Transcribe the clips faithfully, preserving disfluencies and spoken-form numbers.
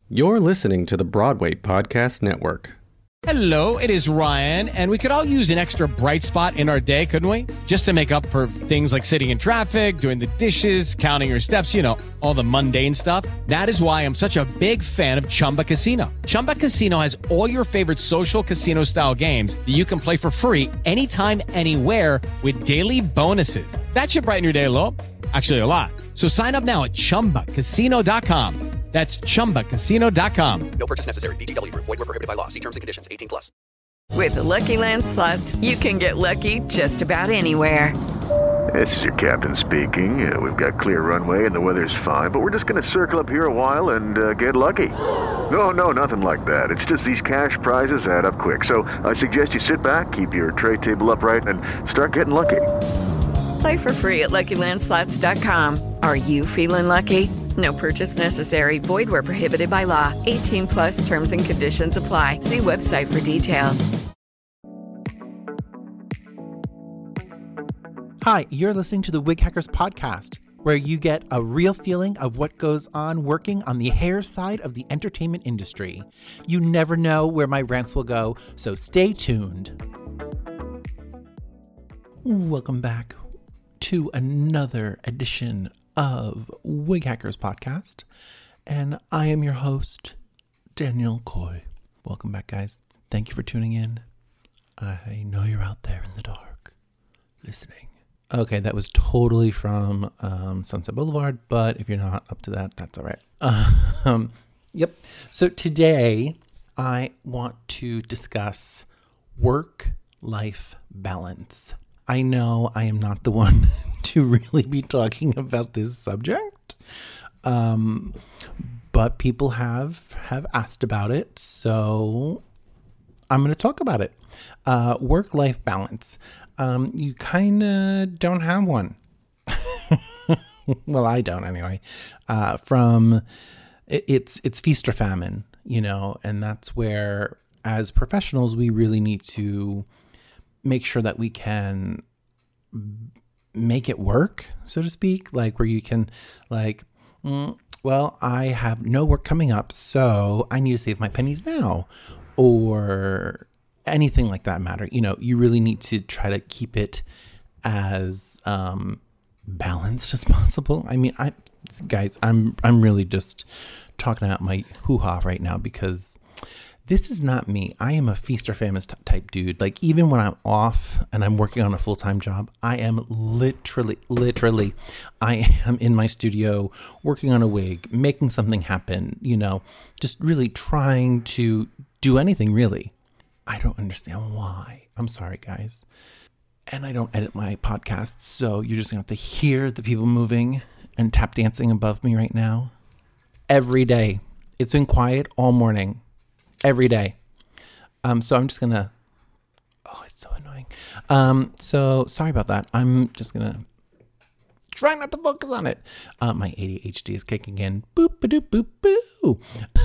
You're listening to the Broadway Podcast Network. Hello, it is Ryan, and we could all use an extra bright spot in our day, couldn't we? Just to make up for things like sitting in traffic, doing the dishes, counting your steps, you know, all the mundane stuff. That is why I'm such a big fan of Chumba Casino. Chumba Casino has all your favorite social casino-style games that you can play for free anytime, anywhere with daily bonuses. That should brighten your day a little. Actually, a lot. So sign up now at chumba casino dot com. That's chumba casino dot com. No purchase necessary. V G W. Void were prohibited by law. See terms and conditions. eighteen plus. With the Lucky Land Slots, you can get lucky just about anywhere. This is your captain speaking. Uh, we've got clear runway and the weather's fine, but we're just going to circle up here a while and uh, get lucky. No, no, nothing like that. It's just these cash prizes add up quick. So I suggest you sit back, keep your tray table upright, and start getting lucky. Play for free at lucky land slots dot com. Are you feeling lucky? No purchase necessary. Void where prohibited by law. eighteen plus terms and conditions apply. See website for details. Hi, you're listening to the Wig Hackers Podcast, where you get a real feeling of what goes on working on the hair side of the entertainment industry. You never know where my rants will go, so stay tuned. Welcome back to another edition of Wig Hackers Podcast, and I am your host, Daniel Coy. Welcome back, guys. Thank you for tuning in. I know you're out there in the dark, listening. Okay, that was totally from um, Sunset Boulevard, but if you're not up to that, that's all right. Um, yep. So today, I want to discuss work-life balance. I know I am not the one to really be talking about this subject, um, but people have have asked about it, so I'm going to talk about it. Uh, work-life balance. Um, you kind of don't have one. Well, I don't anyway. Uh, from it, it's it's feast or famine, you know, and that's where, as professionals, we really need to make sure that we can make it work, so to speak, like where you can like, mm, well, I have no work coming up, so I need to save my pennies now, or anything like that matter. You know, you really need to try to keep it as um, balanced as possible. I mean, I guys, I'm I'm really just talking out my hoo-ha right now because this is not me. I am a feast or famine type dude. Like, even when I'm off and I'm working on a full-time job, I am literally, literally, I am in my studio working on a wig, making something happen, you know, just really trying to do anything, really. I don't understand why. I'm sorry, guys. And I don't edit my podcasts, so you're just going to have to hear the people moving and tap dancing above me right now. Every day. It's been quiet all morning. Every day. Um, so I'm just going to, oh, it's so annoying. Um, so sorry about that. I'm just going to try not to focus on it. Uh, my A D H D is kicking in. Boop, ba-doop, boop, boo.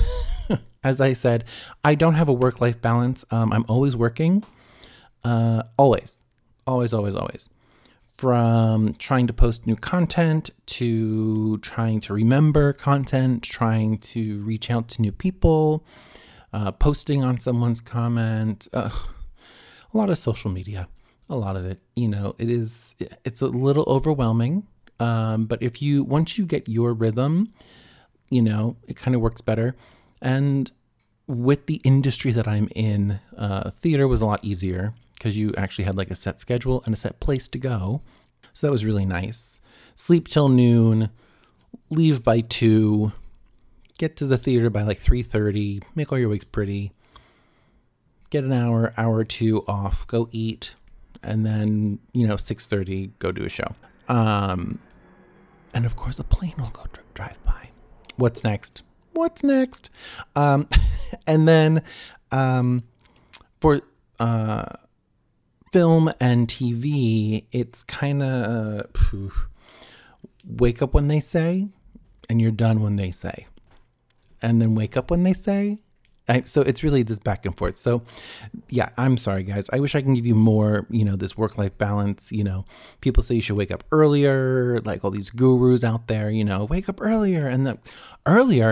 As I said, I don't have a work-life balance. Um, I'm always working. Uh, always. Always, always, always. From trying to post new content to trying to remember content, trying to reach out to new people, Uh, posting on someone's comment, uh, a lot of social media, a lot of it, you know, it is, it's a little overwhelming. Um, but if you, once you get your rhythm, you know, it kind of works better. And with the industry that I'm in, uh, theater was a lot easier because you actually had like a set schedule and a set place to go. So that was really nice. Sleep till noon, leave by two, get to the theater by like three thirty, make all your wigs pretty, get an hour, hour or two off, go eat, and then, you know, six thirty, go do a show. Um, and of course, a plane will go dr- drive by. What's next? What's next? Um, and then um, for uh, film and T V, it's kind of uh, wake up when they say, and you're done when they say. And then wake up when they say. I, so it's really this back and forth. So yeah, I'm sorry, guys. I wish I can give you more, you know, this work-life balance. You know, people say you should wake up earlier, like all these gurus out there, you know, wake up earlier. And the earlier,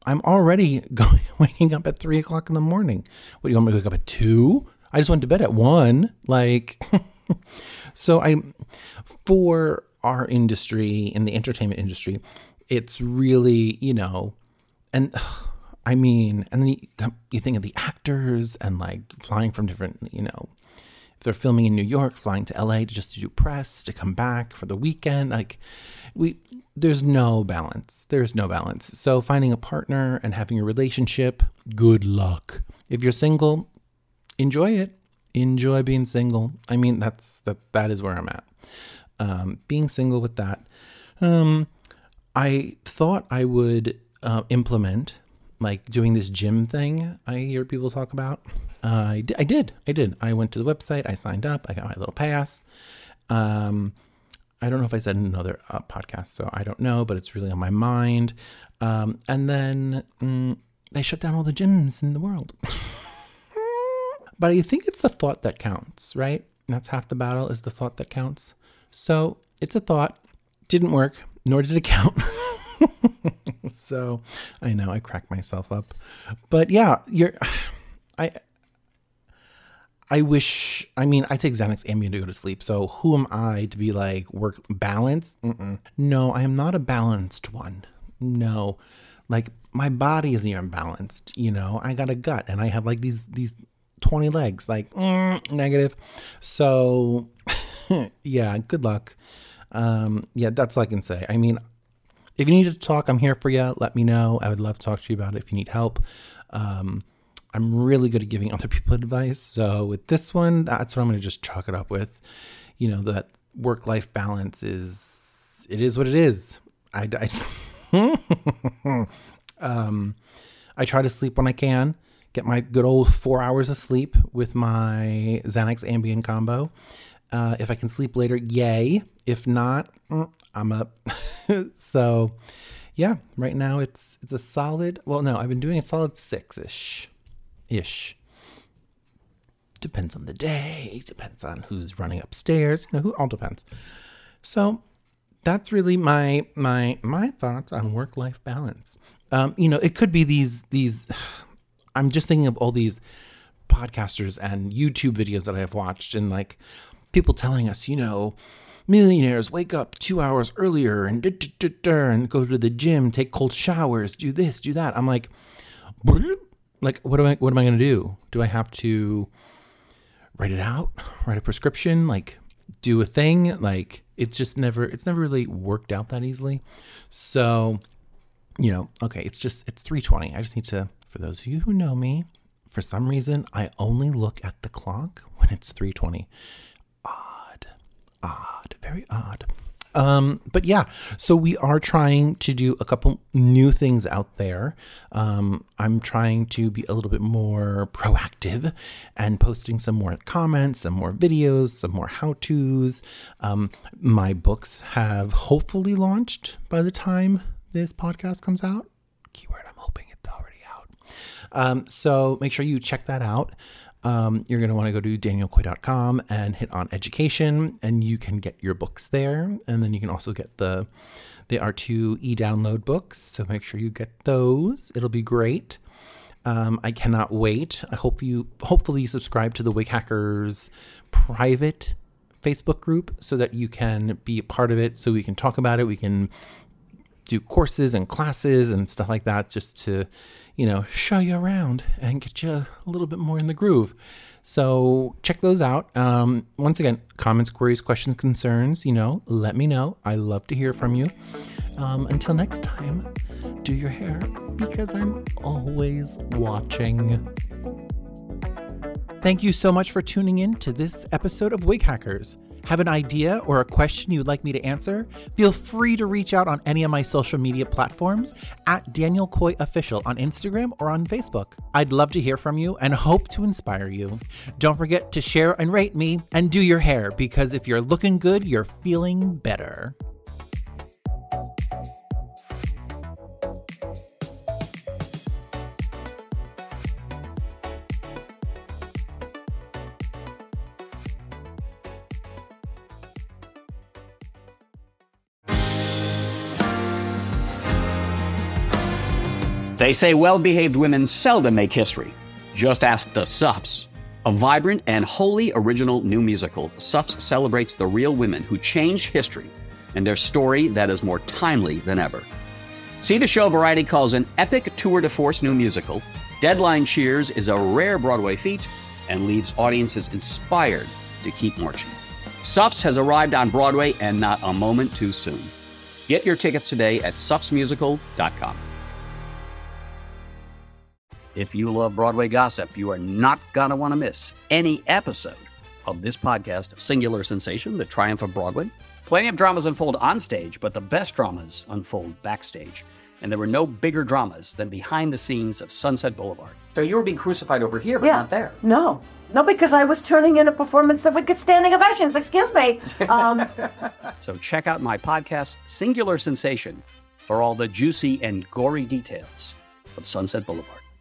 I'm already going waking up at three o'clock in the morning. What do you want me to wake up at two? I just went to bed at one. Like, so I, for our industry, in the entertainment industry, it's really, you know, and I mean, and then you, you think of the actors and like flying from different, you know, if they're filming in New York, flying to L A to just to do press, to come back for the weekend. Like we, there's no balance. There's no balance. So finding a partner and having a relationship, good luck. If you're single, enjoy it. Enjoy being single. I mean, that's, that, that is where I'm at. Um, being single with that. Um, I thought I would uh, implement like doing this gym thing I hear people talk about. Uh, I, d- I did. I did. I went to the website. I signed up. I got my little pass. Um, I don't know if I said in another uh, podcast, so I don't know, but it's really on my mind. Um, and then mm, they shut down all the gyms in the world. But I think it's the thought that counts, right? That's half the battle, is the thought that counts. So it's a thought. Didn't work, nor did it count. So I know I cracked myself up, but yeah, you're, I, I wish, I mean, I take Xanax Ambien to go to sleep. So who am I to be like work balance? Mm-mm. No, I am not a balanced one. No, like my body isn't even balanced. You know, I got a gut and I have like these, these twenty legs, like mm, negative. So yeah, good luck. Um, yeah, that's all I can say. I mean, if you need to talk, I'm here for you. Let me know. I would love to talk to you about it if you need help. Um, I'm really good at giving other people advice. So with this one, that's what I'm going to just chalk it up with. You know, that work-life balance is, it is what it is. I, I, um, I try to sleep when I can, get my good old four hours of sleep with my Xanax Ambien combo. Uh, if I can sleep later, yay. If not, I'm up. So yeah, right now it's, it's a solid, well, no, I've been doing a solid six-ish, ish. Depends on the day, depends on who's running upstairs, you know, who all depends. So that's really my, my, my thoughts on work-life balance. Um, you know, it could be these, these, I'm just thinking of all these podcasters and YouTube videos that I've watched and like people telling us, you know, millionaires wake up two hours earlier and, and go to the gym, take cold showers, do this, do that. I'm like, like, what am I, what am I going to do? Do I have to write it out, write a prescription, like do a thing? Like it's just never, it's never really worked out that easily. So, you know, okay, it's just, it's three twenty. I just need to, for those of you who know me, for some reason, I only look at the clock when it's three twenty. Odd, odd, very odd. Um, but yeah, so we are trying to do a couple new things out there. Um, I'm trying to be a little bit more proactive and posting some more comments, some more videos, some more how-tos. Um, my books have hopefully launched by the time this podcast comes out. Keyword, I'm hoping it's already out. Um, so make sure you check that out. Um, you're going to want to go to daniel coy dot com and hit on education, and you can get your books there. And then you can also get the, they are two e-download books. So make sure you get those. It'll be great. Um, I cannot wait. I hope you, hopefully you subscribe to the Wig Hackers private Facebook group so that you can be a part of it. So we can talk about it. We can do courses and classes and stuff like that just to, you know, show you around and get you a little bit more in the groove. So check those out. Um, once again, comments, queries, questions, concerns, you know, let me know. I love to hear from you. Um, until next time, do your hair because I'm always watching. Thank you so much for tuning in to this episode of Wig Hackers. Have an idea or a question you'd like me to answer? Feel free to reach out on any of my social media platforms at Daniel Coy Official on Instagram or on Facebook. I'd love to hear from you and hope to inspire you. Don't forget to share and rate me and do your hair because if you're looking good, you're feeling better. They say well-behaved women seldom make history. Just ask the Suffs. A vibrant and wholly original new musical, Suffs celebrates the real women who changed history and their story that is more timely than ever. See the show Variety calls an epic tour de force new musical. Deadline cheers is a rare Broadway feat and leaves audiences inspired to keep marching. Suffs has arrived on Broadway and not a moment too soon. Get your tickets today at suffs musical dot com. If you love Broadway gossip, you are not going to want to miss any episode of this podcast, Singular Sensation, The Triumph of Broadway. Plenty of dramas unfold on stage, but the best dramas unfold backstage. And there were no bigger dramas than behind the scenes of Sunset Boulevard. So you were being crucified over here, but yeah. not there. No. No, because I was turning in a performance that would get standing ovations. Excuse me. Um, so check out my podcast, Singular Sensation, for all the juicy and gory details of Sunset Boulevard.